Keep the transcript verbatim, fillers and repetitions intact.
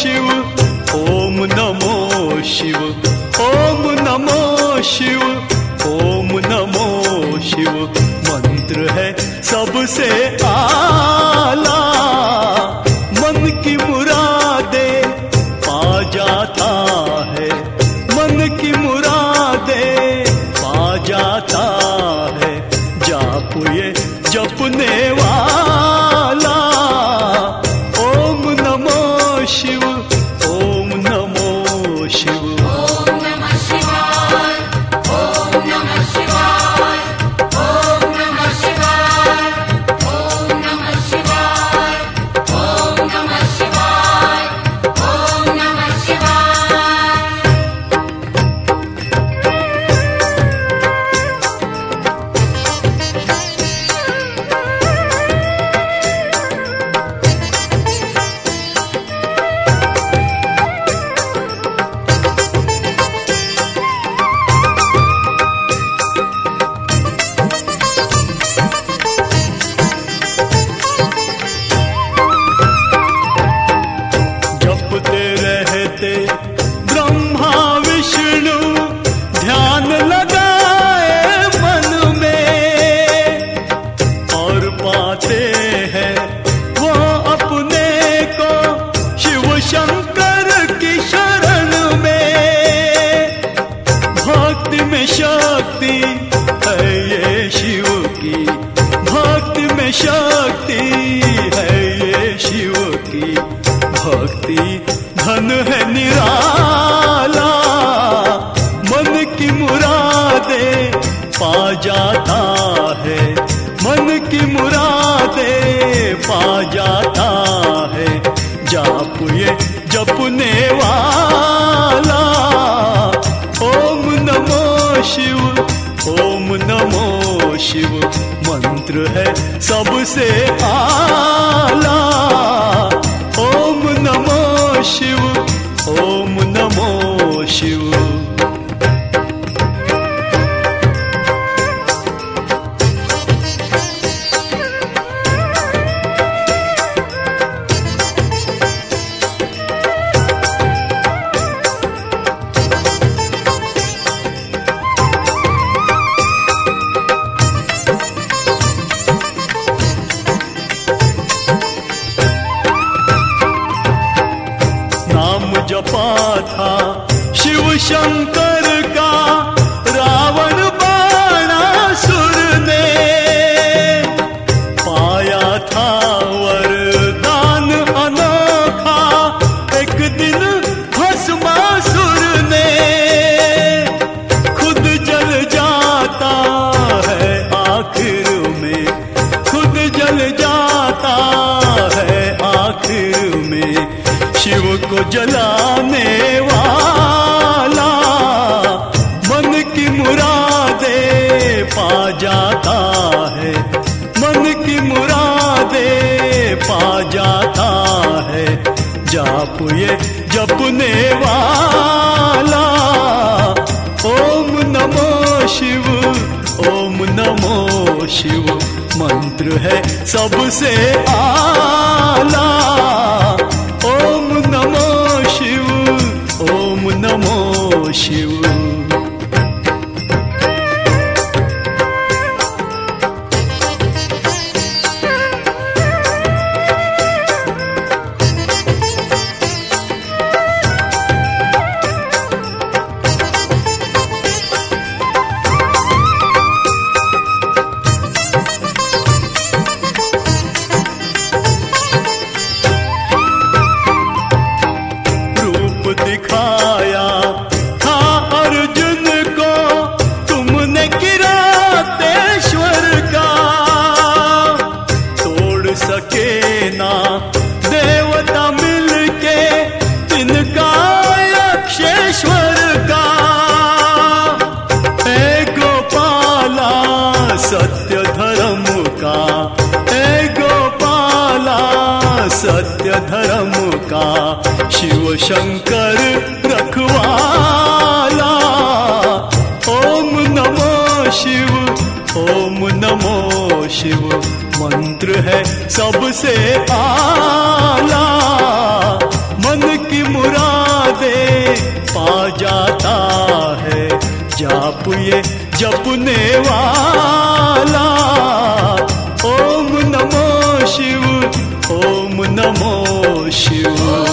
शिव, ओम नमो शिव, ओम नमो शिव, ओम नमो शिव। मंत्र है सबसे आला, मन की मुरादे पा जाता है, मन की मुरादे पा जाता है। जाप ये जपने वाला, ओम नमो शिव, ओम नमो शिव। ओम नमः शिवाय, ओम नमः शिवाय, ओम नमः शिवाय, ओम नमः शिवाय, ओम नमः शिवाय, ओम नमः शिवाय। जपते रहते ब्रह्मा विष्णु, ध्यान लगाए मन में, और पाते हैं वो अपने को शिव शंकर की शरण में। भक्ति में शक्ति है ये शिव की, भक्ति में शक्ति है ये शिव की। भक्ति धन है निराला, मन की मुरादे पा जाता है, मन की मुरादे पा जाता है। जाप ये जपने वाला, ओम नमो शिव, ओम नमो शिव। मंत्र है सबसे आला, ओम नमो शिव, ओम नमो शिव। नाम जपा था शिव शंकर का रावण बाणासुर ने, पाया था वरदान अनोखा एक दिन भस्मासुर ने। खुद जल जाता है आखिर में, खुद जल जाता है आखिर में। शिव को जलाने वाला, मन की मुरादे पा जाता है, मन की मुरादे पा जाता है। जाप ये जपने वाला, ओम नमो शिव, ओम नमो शिव। मंत्र है सबसे आला, ओम नमो शिव, ओम नमो शिव। दिखाया था अर्जुन को तुमने किरातेश्वर का, तोड़ सके ना देवता मिलके तिनका यक्षेश्वर का। हे गोपाला सत्य धर्म का, हे गोपाला सत्य धर्म का। शिव शंकर रखवाला, ओम नमो शिव, ओम नमो शिव। मंत्र है सबसे आला, मन की पा जाता है जाप ये जपने वाला। ओम नमो शिव, ओम नमो शिव।